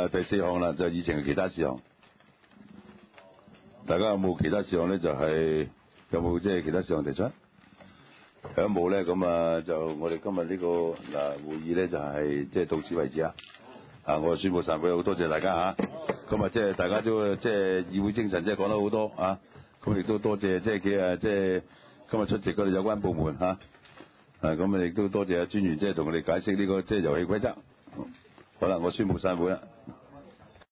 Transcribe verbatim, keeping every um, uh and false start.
啊，第四項啦，就議程嘅其他事項。大家有冇其他事項咧？就係、是、有冇即係其他事項提出？如果冇咧，咁啊就我哋今日呢、這個嗱、啊、會議咧就係即係到此為止啊！啊，我宣佈散會，好多謝大家嚇。咁啊，即係大家都即係議會精神，即係講得好多啊！咁亦都多謝即係佢啊，即係今日出席嗰啲有關部門嚇。啊，咁啊亦都多謝阿專員即係同我哋解釋呢、這個即係遊戲規則。好啦，我宣佈散會啦。